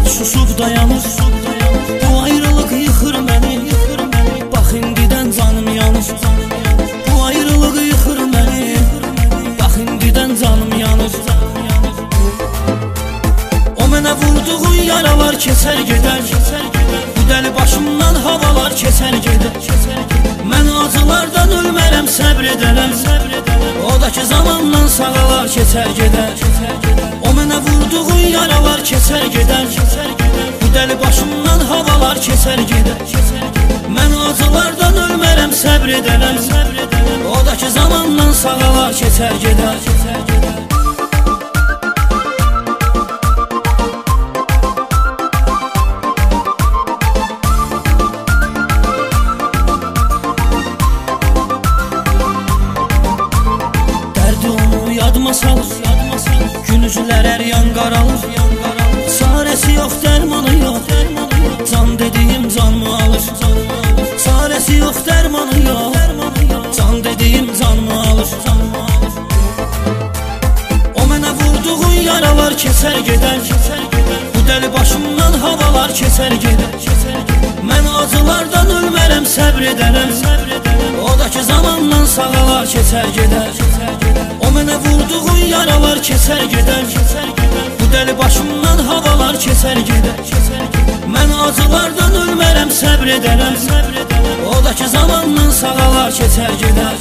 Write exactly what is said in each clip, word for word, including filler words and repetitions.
susub dayanır. Bu ayrılıq yıxır məni, bax indidən canım yanır. Bu ayrılıq yıxır məni, bax indidən canım yanır. O mənə vurduğu yaralar keçər gedər, bu dəli başımdan havalar keçər gedər. Mən acılardan ölmərəm, səbr edərəm, o da ki zamandan sağalar keçər gedər. O mənə vurduğu yaralar keçər gedər, bu dəli başımdan havalar keçər gedər. Mən acılardan ölmərəm, səbr edərəm, o da ki zamandan sağalar keçər gedər. Yadıma salır, gün üzülər hər yan qaralır. Çarəsi yox, dərmanı yox, can dediyim canımı alır. Çarəsi yox, dərmanı yox, can dediyim canımı alır. O mənə vurduğu yaralar keçər gedər, bu dəli başımdan havalar keçər gedər. Mən acılardan ölmərəm, səbr edərəm, o da ki zamandan sağalar keçər gedər. O mənə vurduğu yaralar keçər gedər, bu dəli başımdan havalar keçər gedər. Mən acılardan ölmərəm, səbr edərəm, o da ki zamandan sağalar keçər gedər.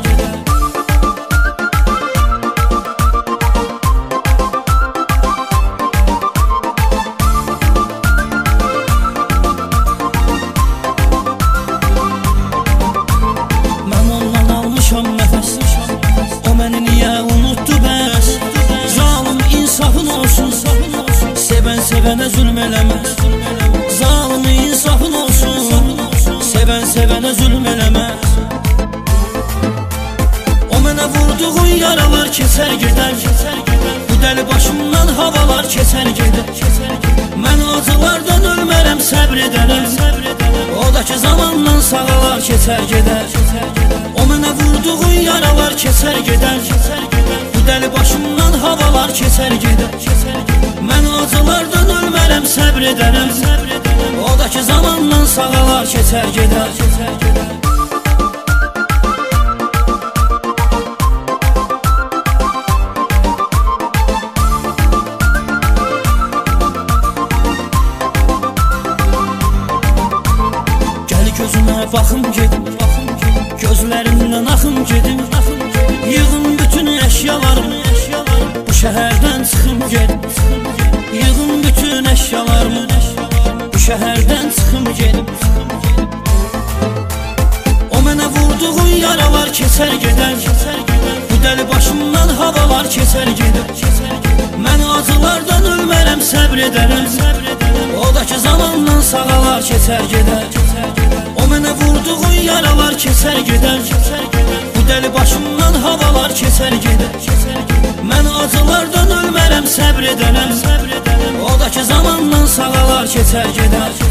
Mən ondan almışam nəfəs, o məni niyə unutdu bəs? Zalım insafın olsun, sevən sevənə zülm eləməz. Zalım insafın olsun, sevən sevənə zülm eləməz. O mənə vurduğu yaralar keçər gedər, bu dəli başımdan havalar keçər gedər. Mən acılardan ölmərəm, səbr edərəm, o da ki zamandan sağalar keçər gedər. O mənə vurduğu yaralar keçər gedər, bu dəli başımdan havalar keçər gedər. Mən acılardan ölmərəm, səbr edərəm, o da ki zamandan sağalar keçər gedər. Gözümə baxım gedim, gözlərimdən axım gedim. Yığın bütün əşyalarımı, bu şəhərdən çıxım gedim. Yığın bütün əşyalarımı, bu şəhərdən çıxım gedim. O mənə vurduğu yaralar keçər gedər, bu dəli başımdan havalar keçər gedər. Mən acılardan ölmərəm, səbr edərəm, o da ki zamandan sağalar keçər gedər. O mənə vurduğu yaralar keçər gedər, bu dəli başımdan havalar keçər gedər. Mən acılardan ölmərəm, səbr edərəm, o da ki zamandan sağalar keçər gedər.